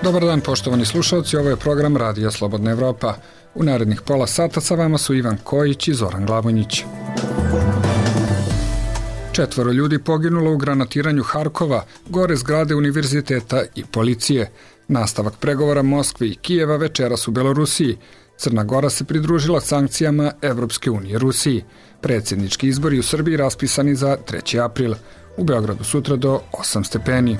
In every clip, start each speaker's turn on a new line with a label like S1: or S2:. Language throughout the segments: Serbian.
S1: Dobar dan, poštovani slušalci, ovo je program Radija Slobodna Evropa. U narednih pola sata sa vama su Ivan Kojić i Zoran Glavonjić. 4 ljudi poginulo u granatiranju Harkova, gore zgrade univerziteta i policije. Nastavak pregovora Moskve i Kijeva večeras u Belorusiji. Crna Gora se pridružila sankcijama Evropske unije Rusiji. Predsjednički izbori u Srbiji raspisani za 3. april. U Beogradu sutra do 8 stepeni.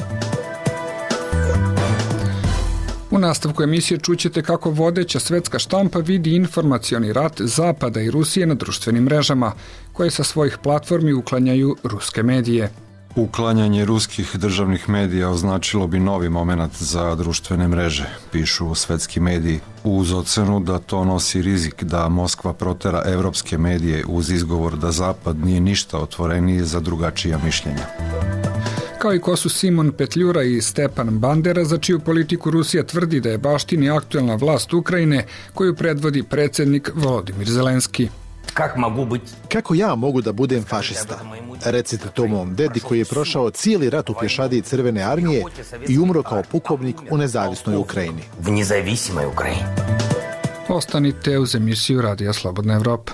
S1: U nastavku emisije čućete kako vodeća svetska štampa vidi informacioni rat Zapada i Rusije na društvenim mrežama, koje sa svojih platformi uklanjaju ruske medije.
S2: Uklanjanje ruskih državnih medija označilo bi novi moment za društvene mreže, pišu svetski mediji, uz ocenu da to nosi rizik da Moskva protera evropske medije uz izgovor da Zapad nije ništa otvoreniji za drugačija mišljenja.
S1: Kao i ko su Simon Petljura i Stepan Bandera, za čiju politiku Rusija tvrdi da je baštini aktuelna vlast Ukrajine, koju predvodi predsjednik Volodimir Zelenski.
S3: Kako ja mogu da budem fašista? Recite to mom dedi koji je prošao cijeli rat u pješadiji Crvene armije i umro kao pukovnik u nezavisnoj Ukrajini.
S1: Ostanite uz emisiju Radija Slobodna Evropa.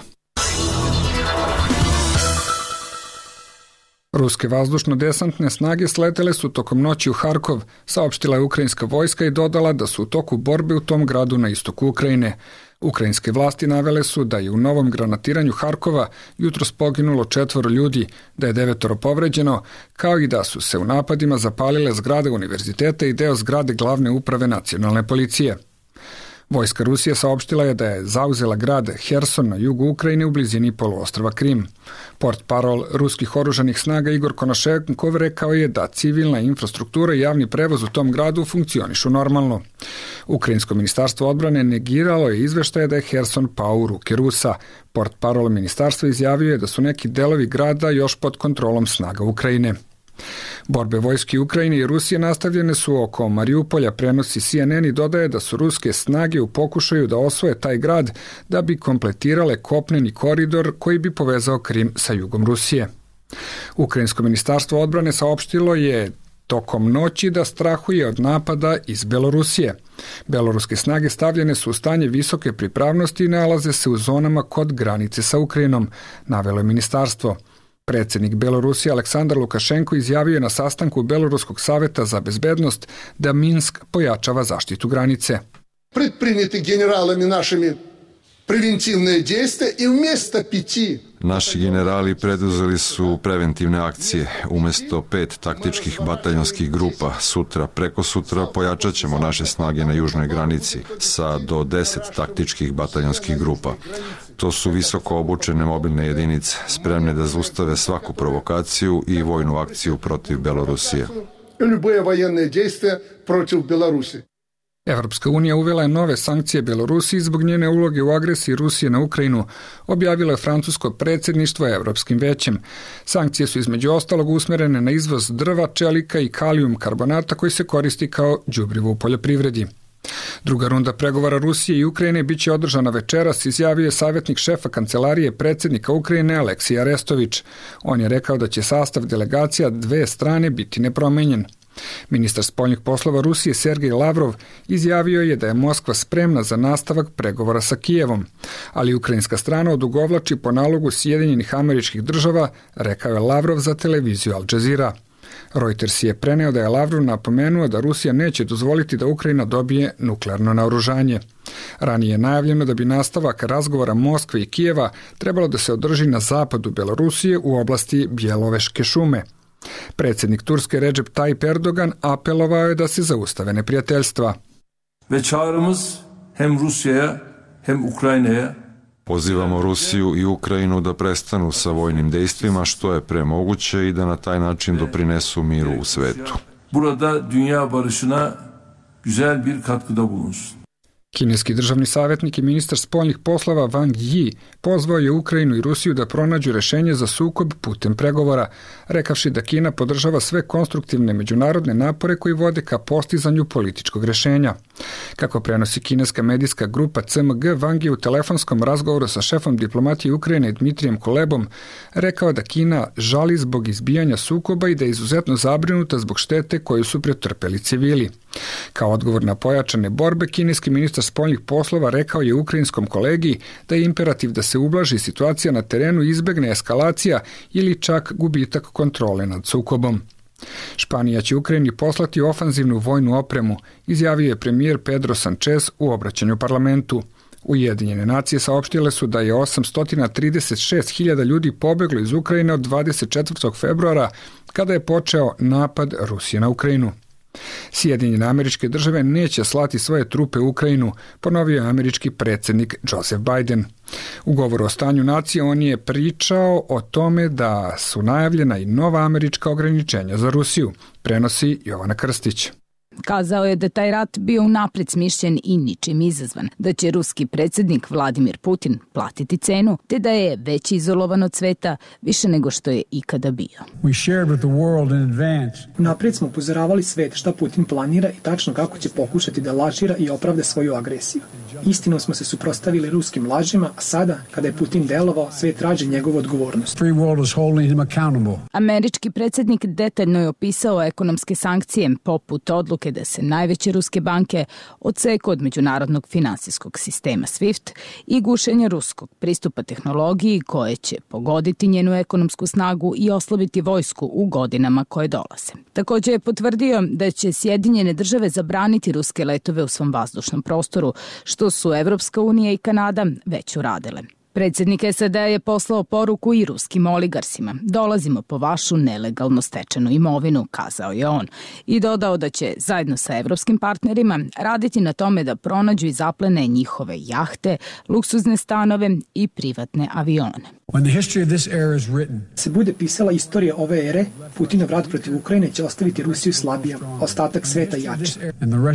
S1: Ruske vazdušno-desantne snage sletele su tokom noći u Harkov, saopštila je ukrajinska vojska i dodala da su u toku borbe u tom gradu na istoku Ukrajine. Ukrajinske vlasti navele su da je u novom granatiranju Harkova jutros poginulo 4 ljudi, da je 9 povređeno, kao i da su se u napadima zapalile zgrade univerziteta i deo zgrade glavne uprave nacionalne policije. Vojska Rusije saopštila je da je zauzela grad Herson na jugu Ukrajine u blizini poluostrva Krim. Portparol ruskih oružanih snaga Igor Konošenkov rekao je da civilna infrastruktura i javni prevoz u tom gradu funkcionišu normalno. Ukrajinsko ministarstvo odbrane negiralo je izveštaje da je Herson pao u ruke Rusa. Portparol ministarstva izjavio je da su neki delovi grada još pod kontrolom snaga Ukrajine. Borbe vojske Ukrajine i Rusije nastavljene su oko Mariupolja, prenosi CNN i dodaje da su ruske snage u pokušaju da osvoje taj grad da bi kompletirale kopneni koridor koji bi povezao Krim sa jugom Rusije. Ukrajinsko ministarstvo odbrane saopštilo je tokom noći da strahuje od napada iz Belorusije. Beloruske snage stavljene su u stanje visoke pripravnosti i nalaze se u zonama kod granice sa Ukrajinom, navelo je ministarstvo. Predsjednik Belorusije Aleksandar Lukašenko izjavio je na sastanku Beloruskog saveta za bezbednost da Minsk pojačava zaštitu granice.
S4: Предприняты генералами нашими превентивные действия и вместо 5
S2: Naši generali preduzeli su preventivne akcije. Umjesto 5 taktičkih bataljonskih grupa, sutra, preko sutra pojačat ćemo naše snage na južnoj granici sa do 10 taktičkih bataljonskih grupa. To su visoko obučene mobilne jedinice, spremne da zaustave svaku provokaciju i vojnu akciju protiv Belorusije.
S4: Любые военные действия против Беларуси.
S1: Evropska unija uvela je nove sankcije Belorusiji zbog njene uloge u agresiji Rusije na Ukrajinu, objavilo je francusko predsjedništvo Evropskim većem. Sankcije su između ostalog usmjerene na izvoz drva, čelika i kalijum karbonata koji se koristi kao đubrivo u poljoprivredi. Druga runda pregovora Rusije i Ukrajine biće održana večeras, izjavio je savjetnik šefa kancelarije predsjednika Ukrajine Aleksij Arestović. On je rekao da će sastav delegacija dve strane biti nepromenjen. Ministar spoljnih poslova Rusije Sergej Lavrov izjavio je da je Moskva spremna za nastavak pregovora sa Kijevom, ali ukrajinska strana odugovlači po nalogu Sjedinjenih Američkih Država, rekao je Lavrov za televiziju Al Jazeera. Reuters je preneo da je Lavrov napomenuo da Rusija neće dozvoliti da Ukrajina dobije nuklearno naoružanje. Ranije je najavljeno da bi nastavak razgovora Moskve i Kijeva trebalo da se održi na zapadu Belorusije u oblasti Bjeloveške šume. Predsjednik Turske Recep Tayyip Erdogan apelovao je da se zaustave neprijateljstva.
S5: Ve çağrımız hem Rusya'ya hem Ukrayna'ya
S2: Pozivamo Rusiju i Ukrajinu da prestanu sa vojnim dejstvima što je pre moguće i da na taj način doprinesu miru u svetu.
S5: Burada dünya barışına güzel bir katkıda bulunsun.
S1: Kineski državni savjetnik i ministar spoljnih poslova Wang Yi pozvao je Ukrajinu i Rusiju da pronađu rešenje za sukob putem pregovora, rekavši da Kina podržava sve konstruktivne međunarodne napore koji vode ka postizanju političkog rešenja. Kako prenosi kineska medijska grupa CMG, Wang je u telefonskom razgovoru sa šefom diplomatije Ukrajine Dmitrijem Kulebom rekao da Kina žali zbog izbijanja sukoba i da je izuzetno zabrinuta zbog štete koju su pretrpeli civili. Kao odgovor na pojačane borbe, kineski ministar spoljnih poslova rekao je ukrajinskom kolegi da je imperativ da se ublaži situacija na terenu i izbegne eskalacija ili čak gubitak kontrole nad sukobom. Španija će Ukrajini poslati ofanzivnu vojnu opremu, izjavio je premijer Pedro Sanchez u obraćanju parlamentu. Ujedinjene nacije saopštile su da je 836.000 ljudi pobeglo iz Ukrajine od 24. februara kada je počeo napad Rusije na Ukrajinu. Sjedinjene Američke Države neće slati svoje trupe u Ukrajinu, ponovio je američki predsjednik Joseph Biden. U govoru o stanju nacije on je pričao o tome da su najavljena i nova američka ograničenja za Rusiju, prenosi Jovana Krstić.
S6: Kazao je da taj rat bio unapred smišljen i ničim izazvan, da će ruski predsjednik Vladimir Putin platiti cenu, te da je već izolovan od sveta više nego što je ikada bio.
S7: Naprijed smo upozoravali svet šta Putin planira i tačno kako će pokušati da lažira i opravda svoju agresiju. Istinom smo se suprotstavili ruskim lažima, a sada, kada je Putin delovao, svet traži njegovu odgovornost.
S6: Američki predsjednik detaljno je opisao ekonomske sankcije, poput odluke da se najveće ruske banke odseku od međunarodnog finansijskog sistema SWIFT i gušenje ruskog pristupa tehnologiji koje će pogoditi njenu ekonomsku snagu i oslabiti vojsku u godinama koje dolaze. Također je potvrdio da će Sjedinjene Države zabraniti ruske letove u svom vazdušnom prostoru, što su Evropska unija i Kanada već uradile. Predsjednik SAD je poslao poruku i ruskim oligarsima. Dolazimo po vašu nelegalno stečenu imovinu, kazao je on, i dodao da će zajedno sa evropskim partnerima raditi na tome da pronađu i zaplene njihove jahte, luksuzne stanove i privatne avione.
S7: Se bude pisala istorija ove ere, Putinov rat protiv Ukrajine će ostaviti Rusiju slabijom, ostatak sveta jače.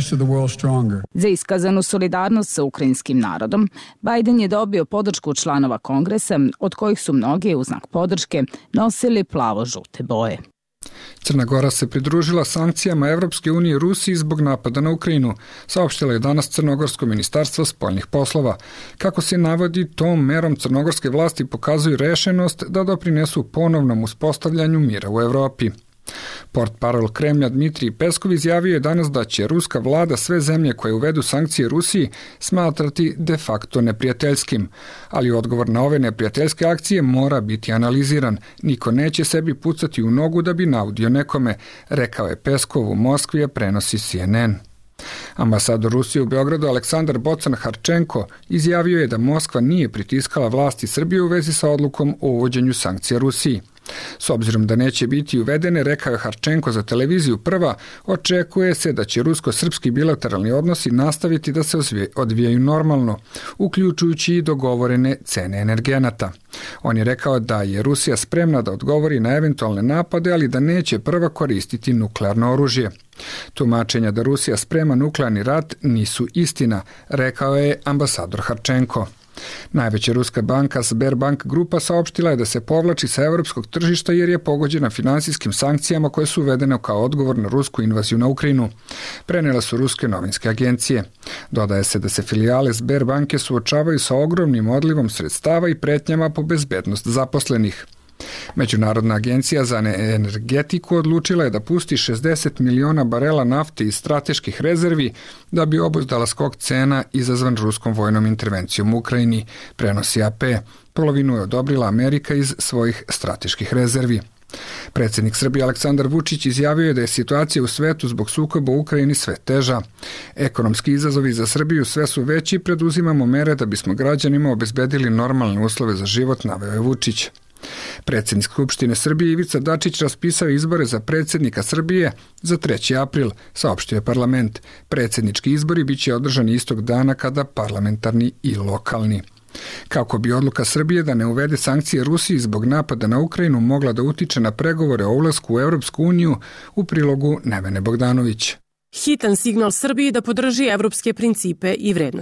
S6: Za iskazanu solidarnost sa ukrajinskim narodom, Biden je dobio podršku članova Kongresa, od kojih su mnogi u znak podrške nosili plavo-žute boje.
S1: Crna Gora se pridružila sankcijama Evropske unije Rusiji zbog napada na Ukrajinu, saopštilo je danas Crnogorsko ministarstvo spoljnih poslova. Kako se navodi, tom merom crnogorske vlasti pokazuju rešenost da doprinesu ponovnom uspostavljanju mira u Evropi. Portparol Kremlja Dmitrij Peskov izjavio je danas da će ruska vlada sve zemlje koje uvedu sankcije Rusiji smatrati de facto neprijateljskim, ali odgovor na ove neprijateljske akcije mora biti analiziran. Niko neće sebi pucati u nogu da bi naudio nekome, rekao je Peskov u Moskvi, prenosi CNN. Ambasador Rusije u Beogradu Aleksandar Bocan-Harčenko izjavio je da Moskva nije pritiskala vlasti Srbije u vezi sa odlukom o uvođenju sankcija Rusiji. S obzirom da neće biti uvedene, rekao je Harčenko za televiziju Prva, očekuje se da će rusko-srpski bilateralni odnosi nastaviti da se odvijaju normalno, uključujući i dogovorene cene energenata. On je rekao da je Rusija spremna da odgovori na eventualne napade, ali da neće prva koristiti nuklearno oružje. Tumačenja da Rusija sprema nuklearni rat nisu istina, rekao je ambasador Harčenko. Najveća ruska banka Sberbank grupa saopštila je da se povlači sa evropskog tržišta jer je pogođena finansijskim sankcijama koje su uvedene kao odgovor na rusku invaziju na Ukrajinu. Prenela su ruske novinske agencije. Dodaje se da se filijale Sberbanke suočavaju sa ogromnim odlivom sredstava i pretnjama po bezbednost zaposlenih. Međunarodna agencija za energetiku odlučila je da pusti 60 miliona barela nafte iz strateških rezervi da bi obuzdala skok cena izazvan ruskom vojnom intervencijom u Ukrajini, prenosi AP. Polovinu je odobrila Amerika iz svojih strateških rezervi. Predsjednik Srbije Aleksandar Vučić izjavio je da je situacija u svetu zbog sukoba u Ukrajini sve teža. Ekonomski izazovi za Srbiju sve su veći i preduzimamo mere da bismo građanima obezbedili normalne uslove za život, naveo je Vučić. Predsjednik Skupštine Srbije Ivica Dačić raspisao izbore za predsjednika Srbije za 3. april, saopštio je parlament. Predsjednički izbori biće održani istog dana kada parlamentarni i lokalni. Kako bi odluka Srbije da ne uvede sankcije Rusiji zbog napada na Ukrajinu mogla da utiče na pregovore o ulasku u Evropsku uniju, u prilogu Nevene Bogdanović.
S8: Hitan signal Srbiji da podrži evropske principe i vrednosti.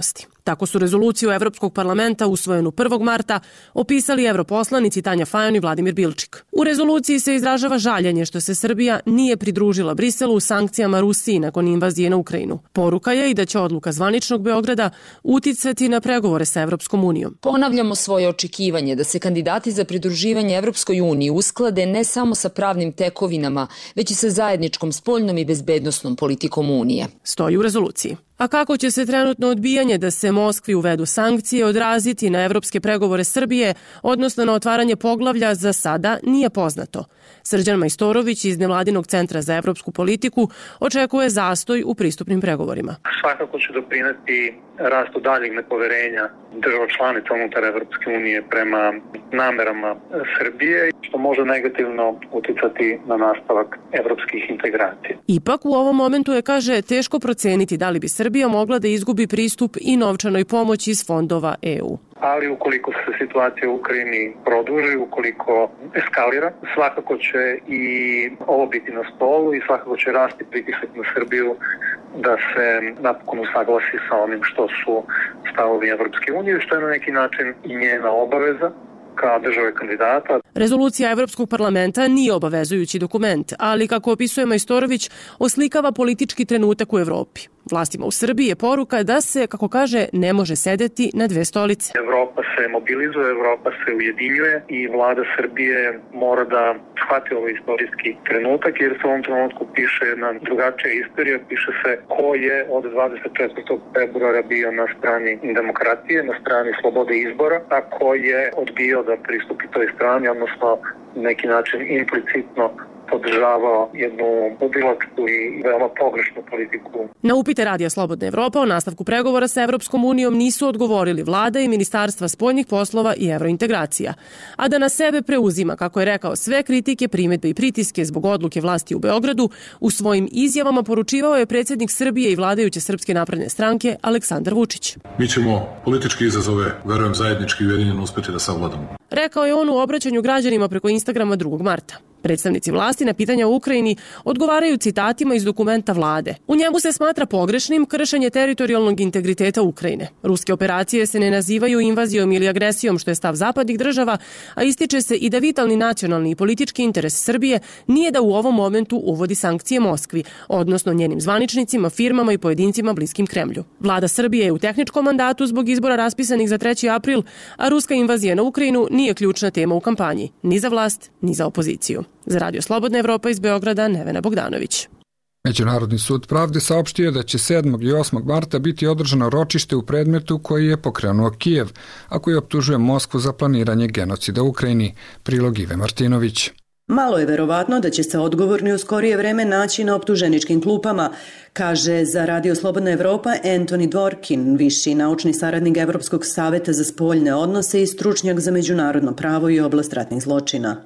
S8: Tako su rezoluciju Evropskog parlamenta usvojenu 1. marta opisali europoslanici Tanja Fajon i Vladimir Bilčik. U rezoluciji se izražava žaljenje što se Srbija nije pridružila Briselu u sankcijama Rusiji nakon invazije na Ukrajinu. Poruka je i da će odluka zvaničnog Beograda uticati na pregovore sa Evropskom unijom.
S9: Ponavljamo svoje očekivanje da se kandidati za pridruživanje Evropskoj uniji usklade ne samo sa pravnim tekovinama, već i sa zajedničkom spoljnom i bezbednosnom politikom Unije.
S8: Stoji u rezoluciji. A kako će se trenutno odbijanje da se Moskvi uvedu sankcije odraziti na evropske pregovore Srbije, odnosno na otvaranje poglavlja, za sada nije poznato. Srđan Majstorović iz Nevladinog centra za evropsku politiku očekuje zastoj u pristupnim pregovorima.
S10: Svakako će doprineti rastu daljeg nepoverenja država članica unutar Evropske unije prema namerama Srbije, što može negativno uticati na nastavak evropskih integracija.
S8: Ipak u ovom momentu je, kaže, teško proceniti da li bi Srbija mogla da izgubi pristup i novčanoj pomoći iz fondova EU.
S10: Ali ukoliko se situacija u Ukrajini produži, ukoliko eskalira, svakako će i ovo biti na stolu i svakako će rasti pritisak na Srbiju da se napokon usaglasi sa onim što su stavovi Evropske unije, što je na neki način i njena obaveza kao države kandidata.
S8: Rezolucija Evropskog parlamenta nije obavezujući dokument, ali, kako opisuje Majstorović, oslikava politički trenutak u Evropi. Vlastima u Srbiji je poruka da se, kako kaže, ne može sedeti na dve stolice.
S10: Evropa se mobilizuje, Evropa se ujedinjuje i vlada Srbije mora da shvati ovaj istorijski trenutak, jer se u ovom trenutku piše jedna drugačija istorija, piše se ko je od 24. februara bio na strani demokratije, na strani slobode izbora, a ko je odbio da pristupi toj strani, odnosno neki način implicitno podržavao jednu ubilačku i veoma pogrešnu politiku.
S8: Na upite Radija Slobodna Evropa o nastavku pregovora sa Evropskom unijom nisu odgovorili vlada i Ministarstva spoljnih poslova i evrointegracija. A da na sebe preuzima, kako je rekao, sve kritike, primedbe i pritiske zbog odluke vlasti u Beogradu, u svojim izjavama poručivao je predsjednik Srbije i vladajuće Srpske napredne stranke Aleksandar Vučić.
S11: Mi ćemo političke izazove, verujem, zajednički i ujedinjeno uspeti da savladamo.
S8: Rekao je on u obraćanju građanima preko Instagrama 2. marta. Predstavnici vlasti na pitanja u Ukrajini odgovaraju citatima iz dokumenta vlade. U njemu se smatra pogrešnim kršenje teritorijalnog integriteta Ukrajine. Ruske operacije se ne nazivaju invazijom ili agresijom, što je stav zapadnih država, a ističe se i da vitalni nacionalni i politički interes Srbije nije da u ovom momentu uvodi sankcije Moskvi, odnosno njenim zvaničnicima, firmama i pojedincima bliskim Kremlju. Vlada Srbije je u tehničkom mandatu zbog izbora raspisanih za 3. april, a ruska invazija na Ukrajinu nije ključna tema u kampanji, ni za vlast, ni za opoziciju. Za Radio Slobodna Evropa iz Beograda, Nevena Bogdanović.
S1: Međunarodni sud pravde saopštio da će 7. i 8. marta biti održano ročište u predmetu koji je pokrenuo Kijev, a koji optužuje Moskvu za planiranje genocida u Ukrajini. Prilog Ive Martinović.
S12: Malo je verovatno da će se odgovorni u skorije vreme naći na optuženičkim klupama, kaže za Radio Slobodna Evropa Antoni Dworkin, viši naučni saradnik Evropskog saveta za spoljne odnose i stručnjak za međunarodno pravo i oblast ratnih zločina.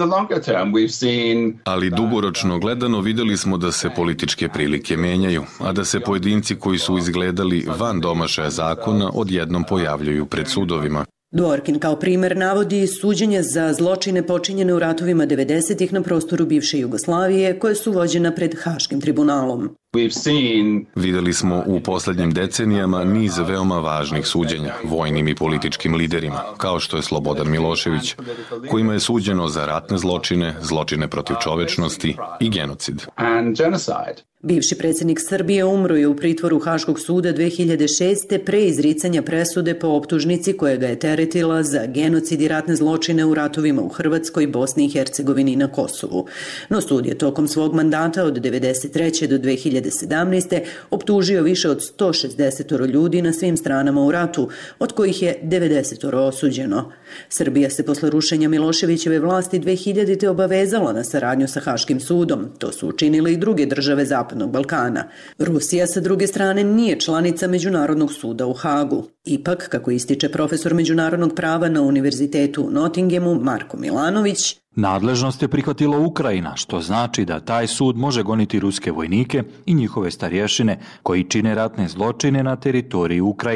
S13: Ali dugoročno gledano vidjeli smo da se političke prilike menjaju, a da se pojedinci koji su izgledali van domašaja zakona odjednom pojavljuju pred sudovima.
S12: Dworkin kao primer navodi suđenje za zločine počinjene u ratovima 90-ih na prostoru bivše Jugoslavije, koje su vođena pred Haškim tribunalom.
S13: Vidjeli smo u posljednjim decenijama niz veoma važnih suđenja vojnim i političkim liderima, kao što je Slobodan Milošević, kojima je suđeno za ratne zločine, zločine protiv čovečnosti i genocid.
S12: Bivši predsjednik Srbije umro je u pritvoru Haškog suda 2006. pre izricanja presude po optužnici koja ga je teretila za genocid i ratne zločine u ratovima u Hrvatskoj, Bosni i Hercegovini i na Kosovu. No sud je tokom svog mandata od 1993. do 2017. optužio više od 160 ljudi na svim stranama u ratu, od kojih je 90 osuđeno. Srbija se posle rušenja Miloševićeve vlasti 2000. obavezala na saradnju sa Haškim sudom. To su učinile i druge države Zapadnog Balkana. Rusija, sa druge strane, nije članica Međunarodnog suda u Hagu. Ipak, kako ističe profesor međunarodnog prava na Univerzitetu u Nottinghamu Marko Milanović,
S14: nadležnost je prihvatila Ukrajina, što znači da taj sud može goniti ruske vojnike i njihove starješine koji čine ratne zločine na teritoriji Ukrajine.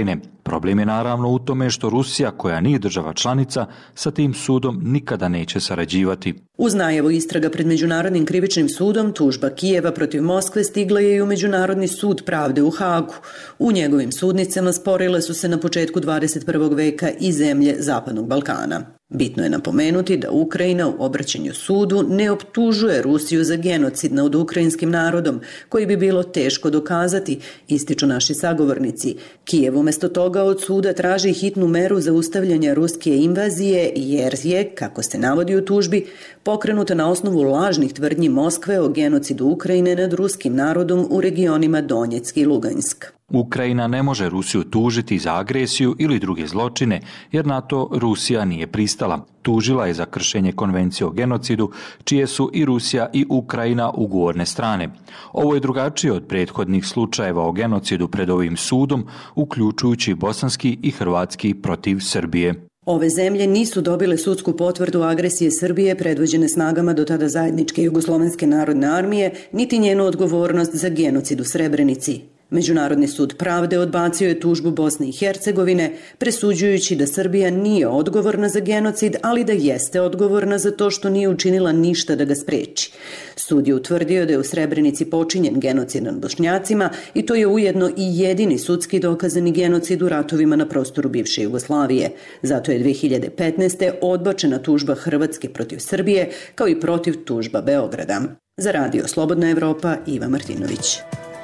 S14: Problem je naravno u tome što Rusija, koja nije država članica, sa tim sudom nikada neće sarađivati.
S12: Uz najavu istraga pred Međunarodnim krivičnim sudom, tužba Kijeva protiv Moskve stigla je i u Međunarodni sud pravde u Hagu. U njegovim sudnicama sporile su se na početku 21. veka i zemlje Zapadnog Balkana. Bitno je napomenuti da Ukrajina u obraćanju sudu ne optužuje Rusiju za genocid nad ukrajinskim narodom, koji bi bilo teško dokazati, ističu naši sagovornici. Kijev umjesto toga od suda traži hitnu meru zaustavljanja ruske invazije jer je, kako se navodi u tužbi, pokrenuta na osnovu lažnih tvrdnji Moskve o genocidu Ukrajine nad ruskim narodom u regionima Donjeck i Lugansk.
S14: Ukrajina ne može Rusiju tužiti za agresiju ili druge zločine, jer na to Rusija nije pristala. Tužila je za kršenje konvencije o genocidu, čije su i Rusija i Ukrajina ugovorne strane. Ovo je drugačije od prethodnih slučajeva o genocidu pred ovim sudom, uključujući bosanski i hrvatski protiv Srbije.
S12: Ove zemlje nisu dobile sudsku potvrdu agresije Srbije predvođene snagama do tada zajedničke Jugoslovenske narodne armije, niti njenu odgovornost za genocid u Srebrenici. Međunarodni sud pravde odbacio je tužbu Bosne i Hercegovine, presuđujući da Srbija nije odgovorna za genocid, ali da jeste odgovorna za to što nije učinila ništa da ga spreči. Sud je utvrdio da je u Srebrenici počinjen genocid nad Bošnjacima i to je ujedno i jedini sudski dokazani genocid u ratovima na prostoru bivše Jugoslavije. Zato je 2015. odbačena tužba Hrvatske protiv Srbije, kao i protiv tužba Beograda. Za Radio Slobodna Evropa, Iva Martinović.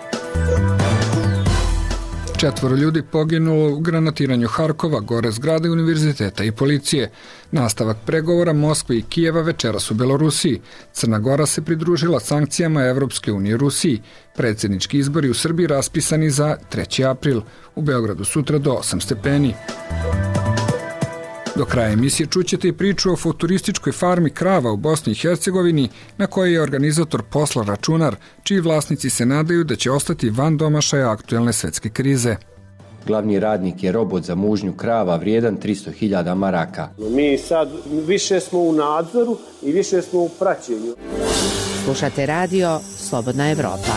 S1: 4 ljudi poginulo u granatiranju Harkova, gore zgrade univerziteta i policije. Nastavak pregovora Moskve i Kijeva večeras u Belorusiji. Crna Gora se pridružila sankcijama Evropske unije Rusiji. Predsjednički izbori u Srbiji raspisani za 3. april. U Beogradu sutra do 8 stepeni. Do kraja emisije čućete i priču o futurističkoj farmi krava u Bosni i Hercegovini, na kojoj je organizator posla računar, čiji vlasnici se nadaju da će ostati van domašaja aktuelne svetske krize.
S15: Glavni radnik je robot za mužnju krava vrijedan 300.000 maraka.
S16: Mi sad više smo u nadzoru i više smo u praćenju.
S17: Slušate radio Slobodna Evropa.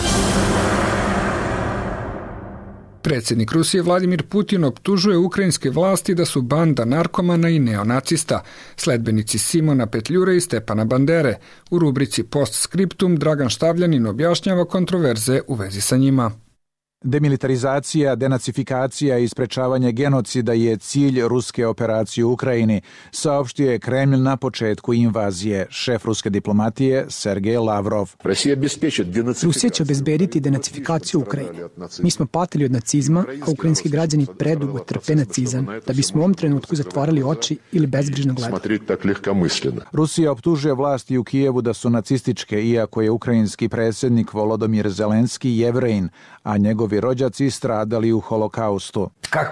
S1: Predsjednik Rusije Vladimir Putin optužuje ukrajinske vlasti da su banda narkomana i neonacista, sledbenici Simona Petljure i Stepana Bandere. U rubrici Postscriptum Dragan Štavljanin objašnjava kontroverze u vezi sa njima.
S18: Demilitarizacija, denacifikacija i sprečavanje genocida je cilj ruske operacije u Ukrajini, saopštio je Kremlj na početku invazije, šef ruske diplomatije Sergej Lavrov.
S7: Rusija će obezbediti denacifikaciju Ukrajine. Mi smo patili od nacizma, a ukrajinski građani predugo trpe nacizam, da bismo u ovom trenutku zatvarali oči ili bezbrižno gledali.
S18: Rusija optužuje vlasti u Kijevu da su nacističke, iako je ukrajinski predsjednik Volodymyr Zelenski Jevrejin, a njegovi rođaci stradali u holokaustu.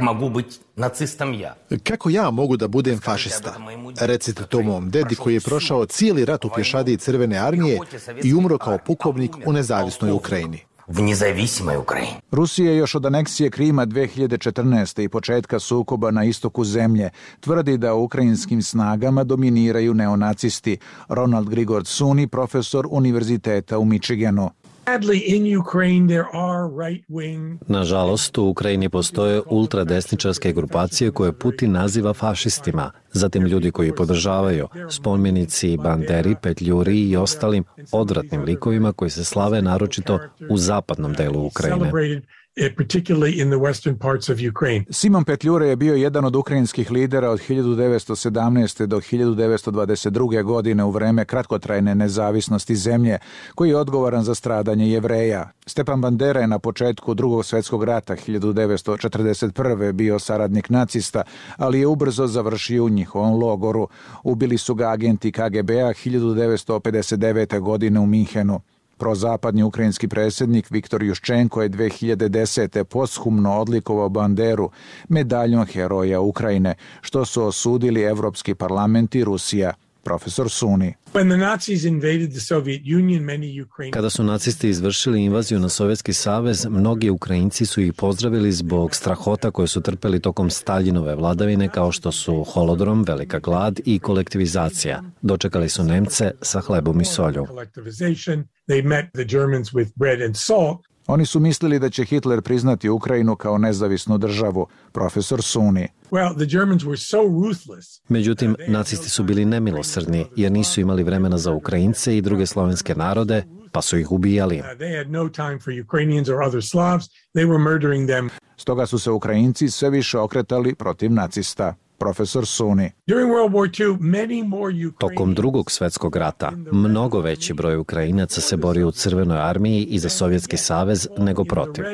S3: Kako ja mogu da budem fašista? Recite to mom dedi koji je prošao cijeli rat u pješadiji Crvene armije i umro kao pukovnik u nezavisnoj Ukrajini.
S18: Rusija još od aneksije Krima 2014. i početka sukoba na istoku zemlje tvrdi da u ukrajinskim snagama dominiraju neonacisti. Ronald Grigord Suni, profesor univerziteta u Michiganu.
S19: Nažalost, u Ukrajini postoje ultradesničarske grupacije koje Putin naziva fašistima. Zatim ljudi koji podržavaju spomenici Banderi, Petljuri i ostalim odvratnim likovima koji se slave naročito u zapadnom delu Ukrajine.
S18: Simon Petljure je bio jedan od ukrajinskih lidera od 1917. do 1922. godine u vreme kratkotrajne nezavisnosti zemlje, koji je odgovoran za stradanje Jevreja. Stepan Bandera je na početku Drugog svjetskog rata 1941. bio saradnik nacista, ali je ubrzo završio u njihovom logoru. Ubili su ga agenti KGB-a 1959. godine u Minhenu. Prozapadni ukrajinski predsjednik Viktor Juščenko je 2010. posthumno odlikovao Banderu medaljom Heroja Ukrajine, što su osudili Evropski parlament i Rusija. Profesor Suni.
S19: Kada su nacisti izvršili invaziju na Sovjetski savez, mnogi Ukrajinci su ih pozdravili zbog strahota koje su trpeli tokom Staljinove vladavine, kao što su holodrom, velika glad i kolektivizacija. Dočekali su Nemce sa hlebom i solju.
S18: Oni su mislili da će Hitler priznati Ukrajinu kao nezavisnu državu, profesor Suni.
S19: Međutim, nacisti su bili nemilosrdni jer nisu imali vremena za Ukrajince i druge slovenske narode, pa su ih ubijali.
S18: Stoga su se Ukrajinci sve više okretali protiv nacista. Profesor Suni.
S19: Tokom Drugog svjetskog rata mnogo veći broj Ukrajinaca se borio u Crvenoj armiji i za Sovjetski savez nego protiv.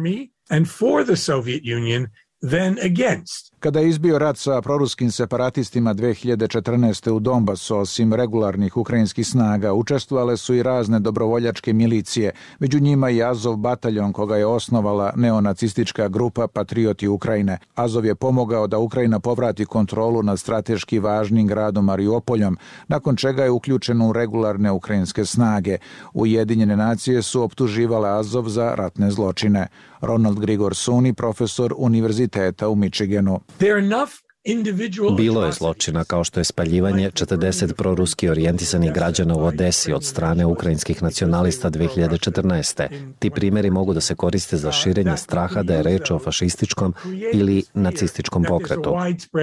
S18: Kada je izbio rat sa proruskim separatistima 2014. u Donbasu, osim regularnih ukrajinskih snaga, učestvovale su i razne dobrovoljačke milicije, među njima i Azov bataljon koga je osnovala neonacistička grupa Patrioti Ukrajine. Azov je pomogao da Ukrajina povrati kontrolu nad strateški važnim gradom Mariupoljom, nakon čega je uključen u regularne ukrajinske snage. Ujedinjene nacije su optuživale Azov za ratne zločine. Ronald Grigor Suni, profesor univerziteta u Michiganu.
S19: Bilo je zločina kao što je spaljivanje 40 proruski orijentisanih građana u Odesi od strane ukrajinskih nacionalista 2014. Ti primjeri mogu da se koriste za širenje straha da je reč o fašističkom ili nacističkom pokretu.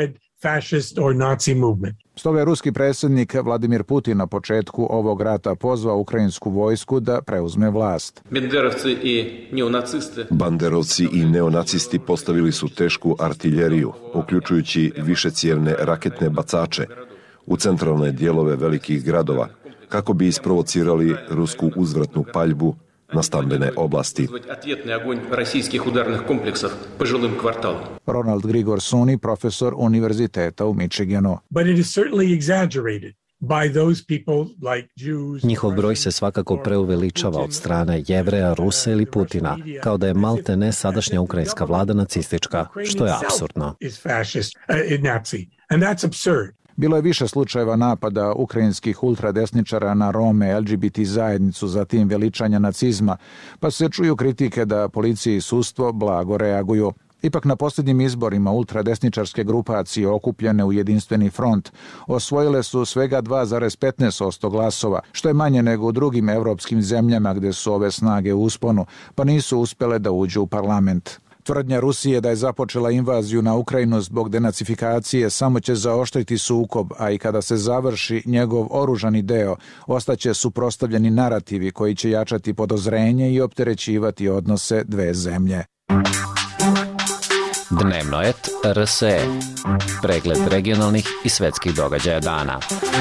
S18: Stoga je ruski predsjednik Vladimir Putin na početku ovog rata pozvao ukrajinsku vojsku da preuzme vlast.
S20: Banderovci i neonacisti postavili su tešku artiljeriju, uključujući višecijevne raketne bacače, u centralne dijelove velikih gradova, kako bi isprovocirali rusku uzvratnu paljbu na stambene oblasti.
S18: Ronald Grigor Suni, profesor univerziteta u Michiganu.
S19: Njihov broj se svakako preuveličava od strane Jevreja, Rusa ili Putina, kao da je malte ne sadašnja ukrajinska vlada nacistička, što je apsurdno.
S18: Bilo je više slučajeva napada ukrajinskih ultradesničara na Rome, LGBT zajednicu, zatim veličanja nacizma, pa se čuju kritike da policija i sudstvo blago reaguju. Ipak na posljednjim izborima ultradesničarske grupacije okupljene u jedinstveni front osvojile su svega 2,15% glasova, što je manje nego u drugim evropskim zemljama gdje su ove snage u usponu, pa nisu uspjele da uđu u parlament. Tvrdnja Rusije da je započela invaziju na Ukrajinu zbog denacifikacije samo će zaoštriti sukob, a i kada se završi njegov oružani deo, ostaće suprotstavljeni narativi koji će jačati podozrenje i opterećivati odnose dve zemlje.
S21: Dnevnoet RSE. Pregled regionalnih i svetskih događaja dana.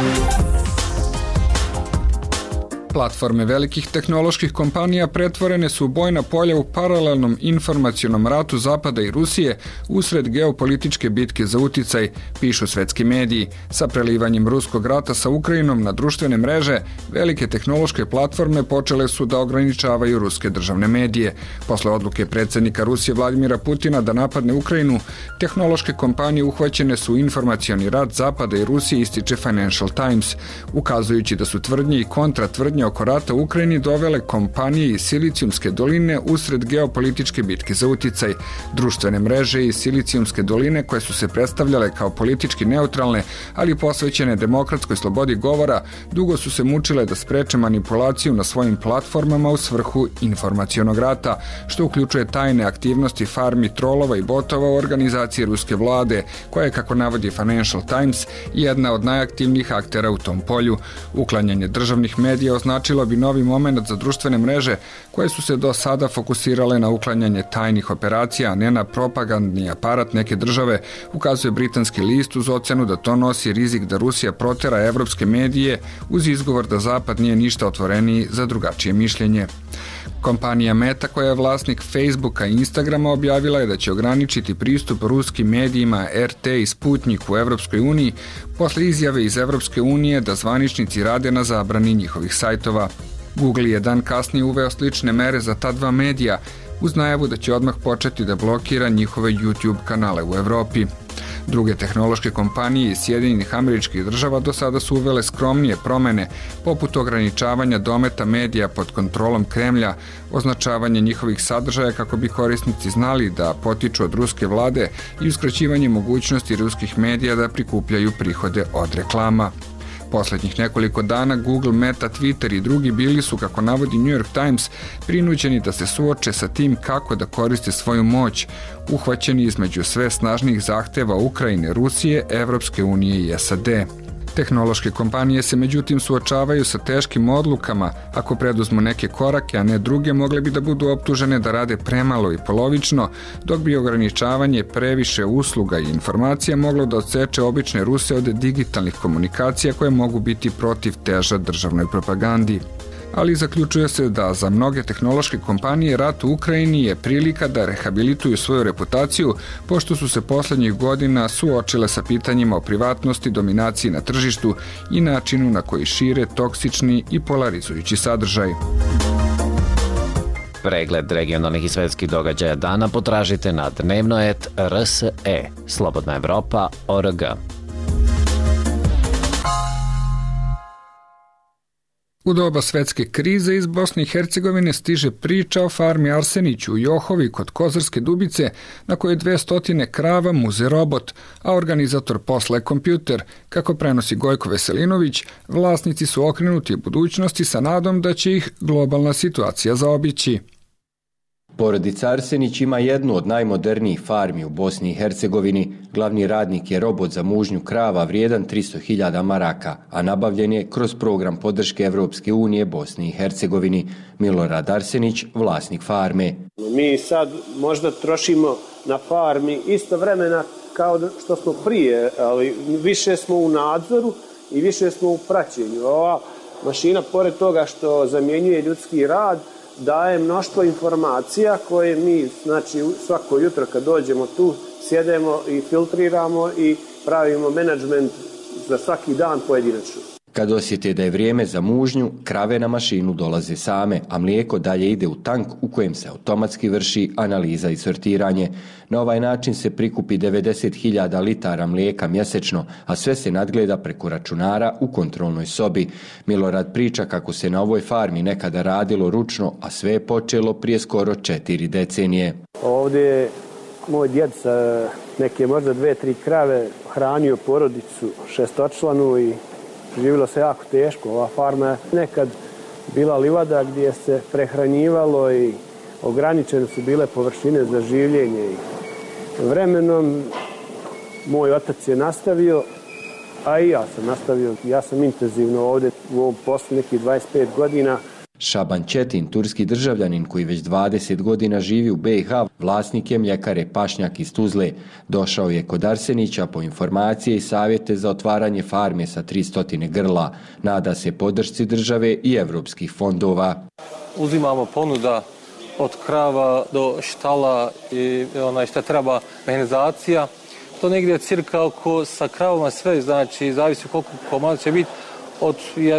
S1: Platforme velikih tehnoloških kompanija pretvorene su u bojna polja u paralelnom informacionom ratu Zapada i Rusije usred geopolitičke bitke za uticaj, pišu svetski mediji. Sa prelivanjem ruskog rata sa Ukrajinom na društvene mreže, velike tehnološke platforme počele su da ograničavaju ruske državne medije. Posle odluke predsjednika Rusije Vladimira Putina da napadne Ukrajinu, tehnološke kompanije uhvaćene su u informacioni rat Zapada i Rusije, ističe Financial Times, ukazujući da su tvrdnje i kontratvrdnje oko rata u Ukrajini dovele kompanije iz Silicijumske doline usred geopolitičke bitke za uticaj. Društvene mreže iz Silicijumske doline, koje su se predstavljale kao politički neutralne, ali posvećene demokratskoj slobodi govora, dugo su se mučile da spreče manipulaciju na svojim platformama u svrhu informacionog rata, što uključuje tajne aktivnosti farmi trolova i botova u organizaciji ruske vlade, koja je, kako navodi Financial Times, jedna od najaktivnijih aktera u tom polju. Uklanjanje državnih medija označilo bi novi moment za društvene mreže koje su se do sada fokusirale na uklanjanje tajnih operacija, a ne na propagandni aparat neke države, ukazuje britanski list uz ocenu da to nosi rizik da Rusija protera evropske medije uz izgovor da Zapad nije ništa otvoreniji za drugačije mišljenje. Kompanija Meta, koja je vlasnik Facebooka i Instagrama, objavila je da će ograničiti pristup ruskim medijima RT i Sputnik u Evropskoj uniji posle izjave iz Evropske unije da zvaničnici rade na zabrani njihovih sajtova. Google je dan kasnije uveo slične mere za ta dva medija, uz najavu da će odmah početi da blokira njihove YouTube kanale u Evropi. Druge tehnološke kompanije iz Sjedinjenih Američkih Država do sada su uvele skromnije promene, poput ograničavanja dometa medija pod kontrolom Kremlja, označavanje njihovih sadržaja kako bi korisnici znali da potiču od ruske vlade i uskraćivanje mogućnosti ruskih medija da prikupljaju prihode od reklama. Posljednjih nekoliko dana Google, Meta, Twitter i drugi bili su, kako navodi New York Times, prinuđeni da se suoče sa tim kako da koriste svoju moć, uhvaćeni između sve snažnijih zahteva Ukrajine, Rusije, Evropske unije i SAD. Tehnološke kompanije se međutim suočavaju sa teškim odlukama. Ako preduzmu neke korake, a ne druge, mogle bi da budu optužene da rade premalo i polovično, dok bi ograničavanje previše usluga i informacija moglo da odseče obične Ruse od digitalnih komunikacija koje mogu biti protiv teža državnoj propagandi. Ali zaključuje se da za mnoge tehnološke kompanije rat u Ukrajini je prilika da rehabilituju svoju reputaciju, pošto su se poslednjih godina suočile sa pitanjima o privatnosti, dominaciji na tržištu i načinu na koji šire toksični i polarizujući sadržaj.
S21: Pregled regionalnih i svetskih događaja dana potražite na dnevno.rs.e, slobodnaevropa.org.
S1: U doba svetske krize iz Bosne i Hercegovine stiže priča o farmi Arsenić u Johovi kod Kozarske Dubice, na kojoj 200 krava muze robot, a organizator posla je kompjuter. Kako prenosi Gojko Veselinović, vlasnici su okrenuti u budućnosti sa nadom da će ih globalna situacija zaobići.
S15: Porodica Arsenić ima jednu od najmodernijih farmi u Bosni i Hercegovini. Glavni radnik je robot za mužnju krava vrijedan 300.000 maraka, a nabavljen je kroz program podrške Evropske unije Bosni i Hercegovini. Milorad Arsenić, vlasnik farme.
S16: Mi sad možda trošimo na farmi isto vremena kao što smo prije, ali više smo u nadzoru i više smo u praćenju. Ova mašina, pored toga što zamjenjuje ljudski rad, daje mnoštvo informacija koje mi, znači, svako jutro kad dođemo tu, sjedemo i filtriramo i pravimo menadžment za svaki dan pojedinačno.
S15: Kad osjete da je vrijeme za mužnju, krave na mašinu dolaze same, a mlijeko dalje ide u tank u kojem se automatski vrši analiza i sortiranje. Na ovaj način se prikupi 90.000 litara mlijeka mjesečno, a sve se nadgleda preko računara u kontrolnoj sobi. Milorad priča kako se na ovoj farmi nekada radilo ručno, a sve je počelo prije skoro 4 decenije.
S16: Ovdje je moj djed sa neke možda 2-3 krave hranio porodicu šestočlanu i živjelo se jako teško. Ova farma je nekad bila livada gdje se prehranjivalo i ograničene su bile površine za življenje. Vremenom moj otac je nastavio, a i ja sam nastavio. Ja sam intenzivno ovdje u ovom poslu nekih 25 godina.
S15: Šaban Četin, turski državljanin koji već 20 godina živi u BiH, vlasnik je mljekare Pašnjak iz Tuzle. Došao je kod Arsenića po informacije i savjete za otvaranje farme sa 300 grla. Nada se podršci države i evropskih fondova.
S4: Uzimamo ponuda od krava do štala i šta treba mehanizacija. To negdje cirka oko sa kravama sve, znači zavisi koliko komada će biti, od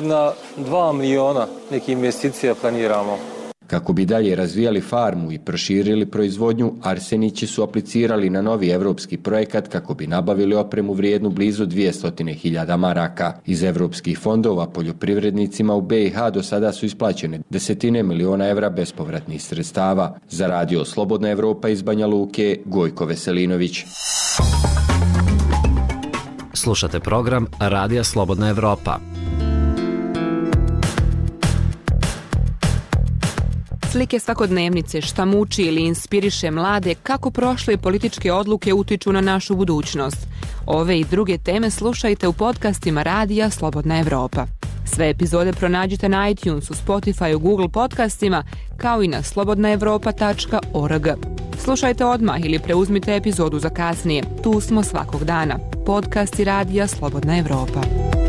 S4: 1-2 miliona neke investicije planiramo.
S15: Kako bi dalje razvijali farmu i proširili proizvodnju, Arsenići su aplicirali na novi evropski projekat kako bi nabavili opremu vrijednu blizu 200.000 maraka. Iz evropskih fondova poljoprivrednicima u BiH do sada su isplaćene 10 miliona evra bespovratnih sredstava. Za radio Slobodna Evropa iz Banja Luke, Gojko Veselinović.
S21: Slušate program Radija Slobodna Evropa.
S22: Slike svakodnevnice, šta muči ili inspiriše mlade, kako prošle političke odluke utiču na našu budućnost. Ove i druge teme slušajte u podcastima Radija Slobodna Evropa. Sve epizode pronađite na iTunesu, Spotifyu, Google podcastima, kao i na slobodnaevropa.org. Slušajte odmah ili preuzmite epizodu za kasnije. Tu smo svakog dana. Podcasti Radija Slobodna Evropa.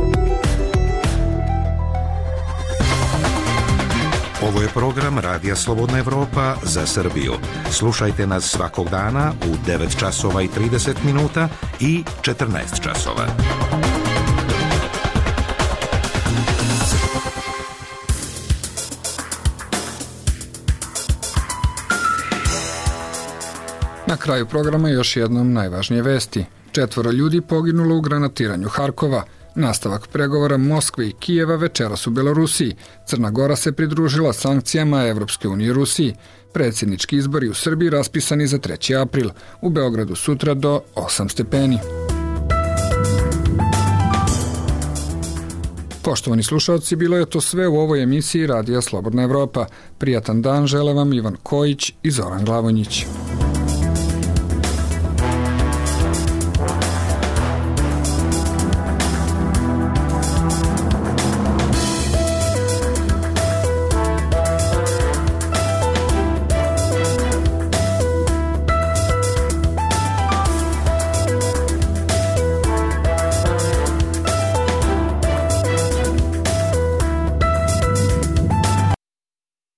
S23: Ovo je program Radija Slobodna Evropa za Srbiju. Slušajte nas svakog dana u 9 časova i 30 minuta i 14 časova.
S1: Na kraju programa još jednom najvažnije vesti. 4 ljudi poginulo u granatiranju Harkova. Nastavak pregovora Moskve i Kijeva večeras u Belorusiji. Crna Gora se pridružila sankcijama Evropske unije Rusiji. Predsjednički izbori u Srbiji raspisani za 3. april. U Beogradu sutra do 8 stepeni. Poštovani slušalci, bilo je to sve u ovoj emisiji Radija Slobodna Evropa. Prijatan dan žele vam Ivan Kojić i Zoran Glavonjić.